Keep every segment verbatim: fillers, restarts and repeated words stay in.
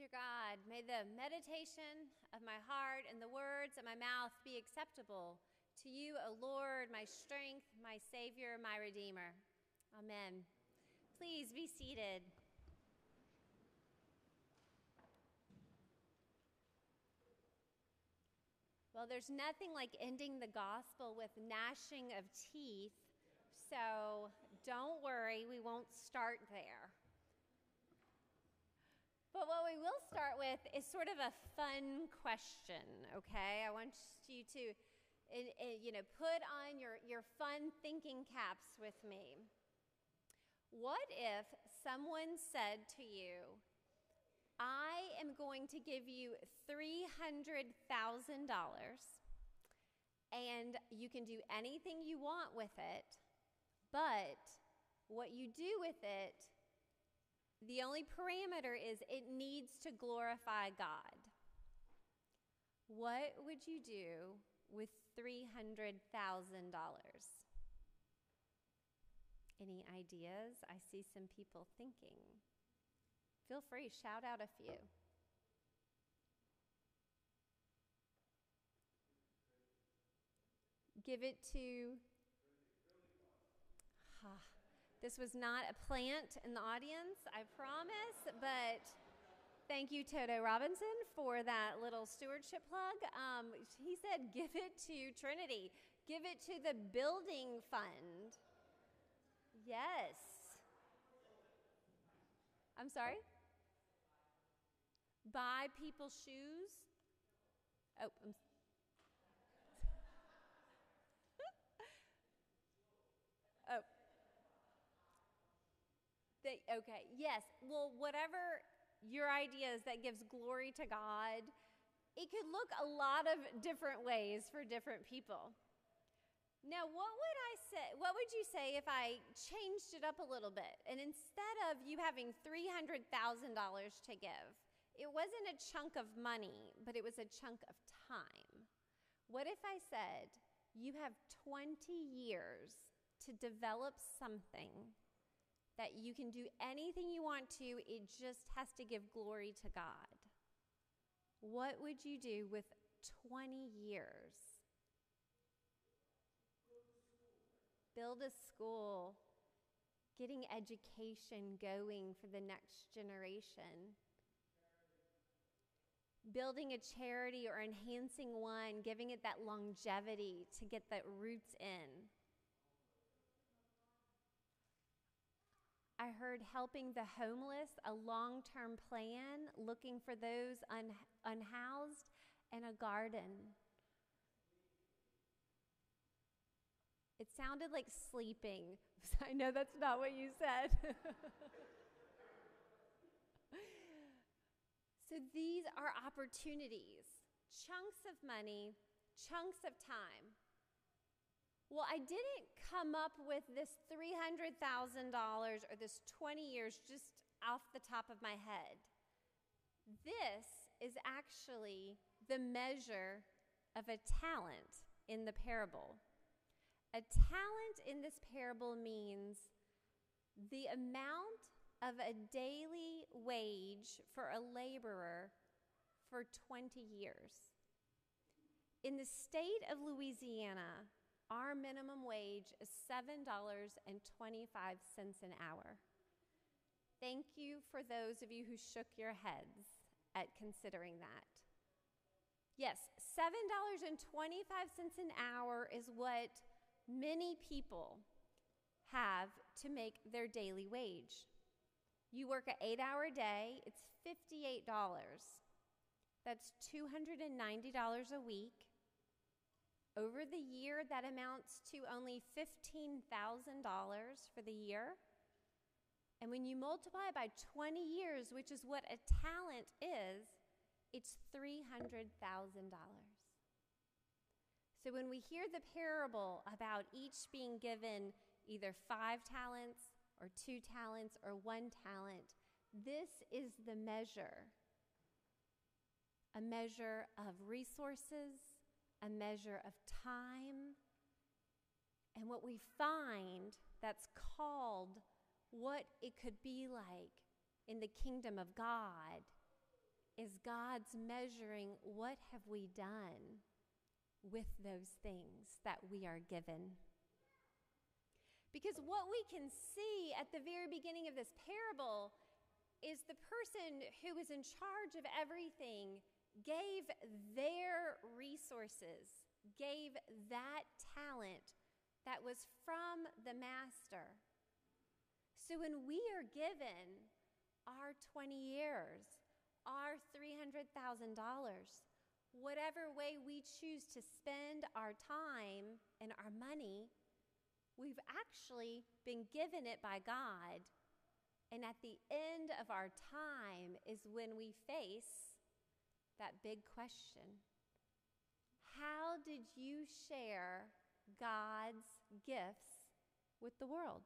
Dear God, may the meditation of my heart and the words of my mouth be acceptable to you, O Lord, my strength, my Savior, my Redeemer. Amen. Please be seated. Well, there's nothing like ending the gospel with gnashing of teeth, so don't worry, we won't start there. But what we will start with is sort of a fun question, okay? I want you to, you know, put on your, your fun thinking caps with me. What if someone said to you, I am going to give you three hundred thousand dollars and you can do anything you want with it, but what you do with it, the only parameter is it needs to glorify God. What would you do with three hundred thousand dollars? Any ideas? I see some people thinking. Feel free, shout out a few. Give it to... Ah. This was not a plant in the audience, I promise, but thank you, Toto Robinson, for that little stewardship plug. Um, he said, give it to Trinity. Give it to the building fund. Yes. I'm sorry? Buy people shoes? Oh, I'm Oh. They, okay, yes. Well, whatever your idea is that gives glory to God, it could look a lot of different ways for different people. Now, what would I say? What would you say if I changed it up a little bit? And instead of you having three hundred thousand dollars to give, it wasn't a chunk of money, but it was a chunk of time. What if I said you have twenty years to develop something that you can do anything you want to, it just has to give glory to God? What would you do with twenty years? Build a school, getting education going for the next generation. Building a charity or enhancing one, giving it that longevity to get the roots in. I heard helping the homeless, a long-term plan, looking for those un- unhoused, and a garden. It sounded like sleeping. I know that's not what you said. So these are opportunities, chunks of money, chunks of time. Well, I didn't come up with this three hundred thousand dollars or this twenty years just off the top of my head. This is actually the measure of a talent in the parable. A talent in this parable means the amount of a daily wage for a laborer for twenty years. In the state of Louisiana, our minimum wage is seven dollars and twenty-five cents an hour. Thank you for those of you who shook your heads at considering that. Yes, seven dollars and twenty-five cents an hour is what many people have to make their daily wage. You work an eight-hour day, it's fifty-eight dollars. That's two hundred ninety dollars a week. Over the year, that amounts to only fifteen thousand dollars for the year. And when you multiply by twenty years, which is what a talent is, it's three hundred thousand dollars. So when we hear the parable about each being given either five talents or two talents or one talent, this is the measure. A measure of resources, a measure of time, and what we find that's called what it could be like in the kingdom of God is God's measuring what have we done with those things that we are given. Because what we can see at the very beginning of this parable is the person who was in charge of everything gave their resources, gave that talent that was from the master. So when we are given our twenty years, our three hundred thousand dollars, whatever way we choose to spend our time and our money, we've actually been given it by God. And at the end of our time is when we face that big question. How did you share God's gifts with the world?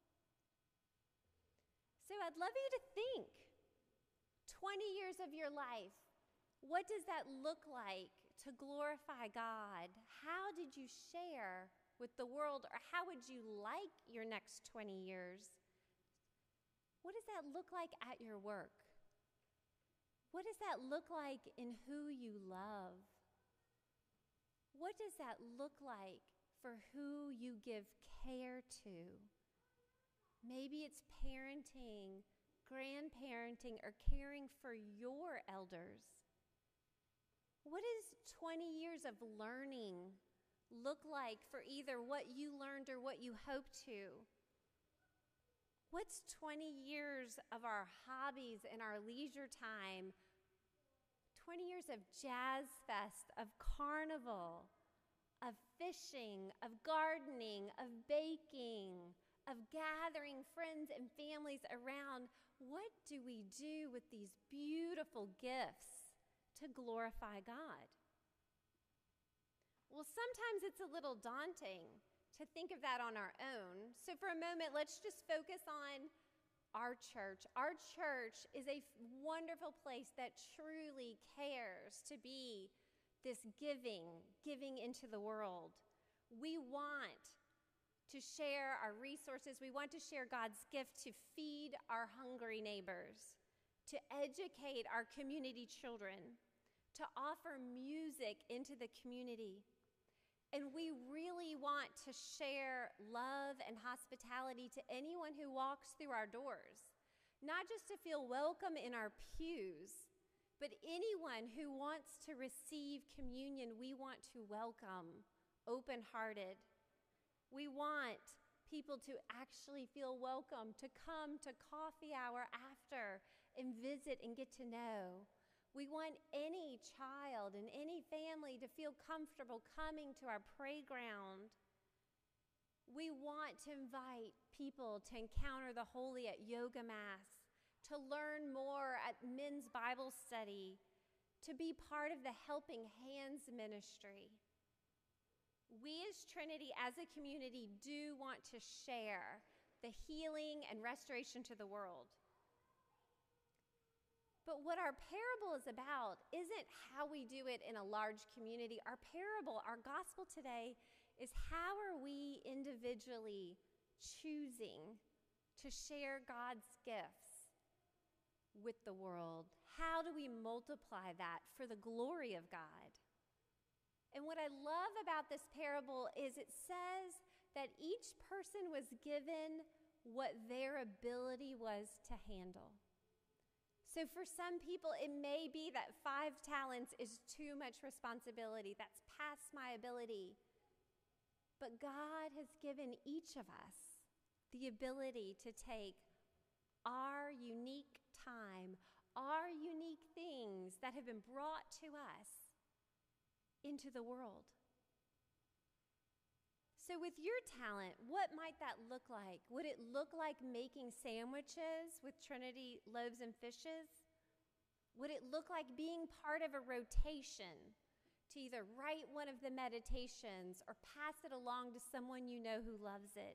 So I'd love you to think, twenty years of your life, what does that look like to glorify God? How did you share with the world, or how would you like your next twenty years? What does that look like at your work? What does that look like in who you love? What does that look like for who you give care to? Maybe it's parenting, grandparenting, or caring for your elders. What does twenty years of learning look like for either what you learned or what you hope to? What's twenty years of our hobbies and our leisure time? twenty years of Jazz Fest, of carnival, of fishing, of gardening, of baking, of gathering friends and families around. What do we do with these beautiful gifts to glorify God? Well, sometimes it's a little daunting to think of that on our own. So for a moment, let's just focus on our church. Our church is a wonderful place that truly cares to be this giving, giving into the world. We want to share our resources. We want to share God's gift to feed our hungry neighbors, to educate our community children, to offer music into the community. And we really want to share love and hospitality to anyone who walks through our doors, not just to feel welcome in our pews, but anyone who wants to receive communion, we want to welcome open-hearted. We want people to actually feel welcome, to come to coffee hour after and visit and get to know. We want any child and any family to feel comfortable coming to our playground. We want to invite people to encounter the holy at yoga mass, to learn more at men's Bible study, to be part of the Helping Hands ministry. We as Trinity, as a community, do want to share the healing and restoration to the world. But what our parable is about isn't how we do it in a large community. Our parable, our gospel today, is how are we individually choosing to share God's gifts with the world? How do we multiply that for the glory of God? And what I love about this parable is it says that each person was given what their ability was to handle. So for some people, it may be that five talents is too much responsibility. That's past my ability. But God has given each of us the ability to take our unique time, our unique things that have been brought to us into the world. So with your talent, what might that look like? Would it look like making sandwiches with Trinity loaves and fishes? Would it look like being part of a rotation to either write one of the meditations or pass it along to someone you know who loves it?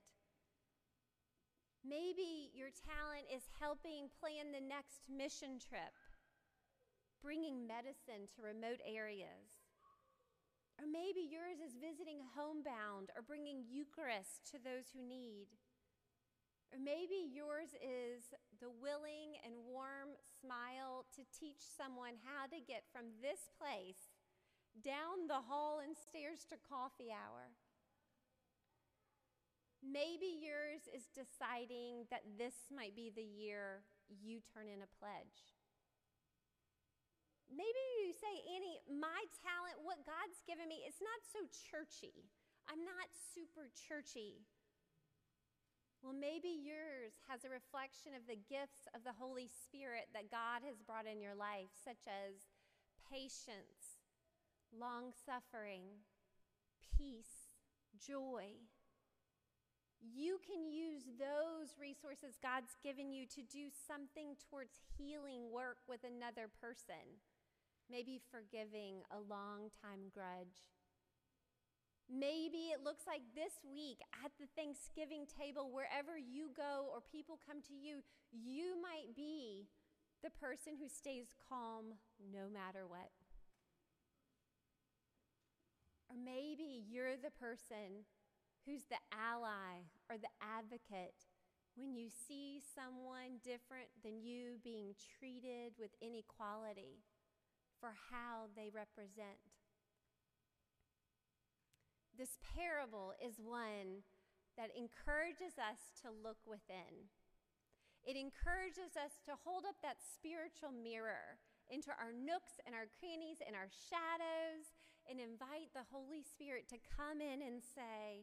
Maybe your talent is helping plan the next mission trip, bringing medicine to remote areas. Or maybe yours is visiting homebound or bringing Eucharist to those who need. Or maybe yours is the willing and warm smile to teach someone how to get from this place down the hall and stairs to coffee hour. Maybe yours is deciding that this might be the year you turn in a pledge. Maybe you say, Annie, my talent, what God's given me, it's not so churchy. I'm not super churchy. Well, maybe yours has a reflection of the gifts of the Holy Spirit that God has brought in your life, such as patience, long-suffering, peace, joy. You can use those resources God's given you to do something towards healing work with another person. Maybe forgiving a long-time grudge. Maybe it looks like this week at the Thanksgiving table, wherever you go or people come to you, you might be the person who stays calm no matter what. Or maybe you're the person who's the ally or the advocate when you see someone different than you being treated with inequality for how they represent. This parable is one that encourages us to look within. It encourages us to hold up that spiritual mirror into our nooks and our crannies and our shadows and invite the Holy Spirit to come in and say,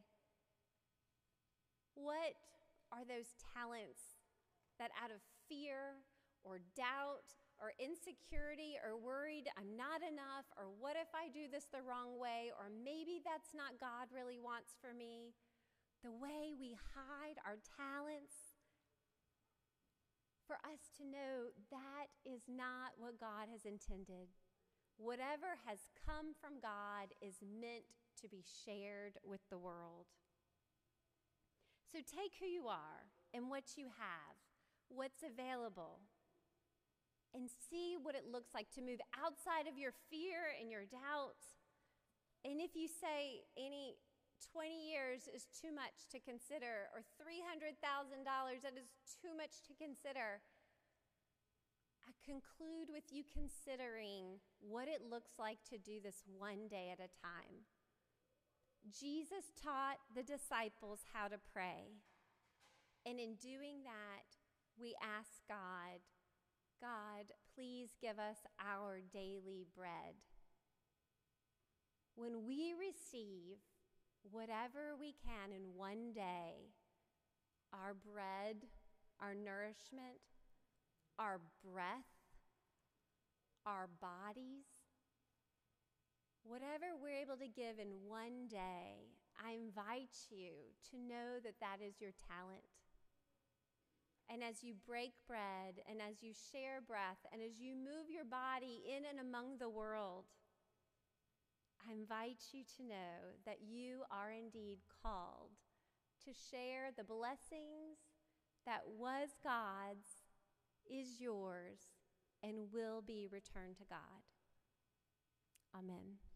what are those talents that out of fear or doubt or insecurity or worried I'm not enough, or what if I do this the wrong way, or maybe that's not God really wants for me, the way we hide our talents, for us to know that is not what God has intended. Whatever has come from God is meant to be shared with the world. So take who you are and what you have, what's available, and see what it looks like to move outside of your fear and your doubt. And if you say, Annie, twenty years is too much to consider, or three hundred thousand dollars, that is too much to consider, I conclude with you considering what it looks like to do this one day at a time. Jesus taught the disciples how to pray. And in doing that, we ask God, God, please give us our daily bread. When we receive whatever we can in one day, our bread, our nourishment, our breath, our bodies, whatever we're able to give in one day, I invite you to know that that is your talent. And as you break bread, and as you share breath, and as you move your body in and among the world, I invite you to know that you are indeed called to share the blessings that was God's, is yours, and will be returned to God. Amen.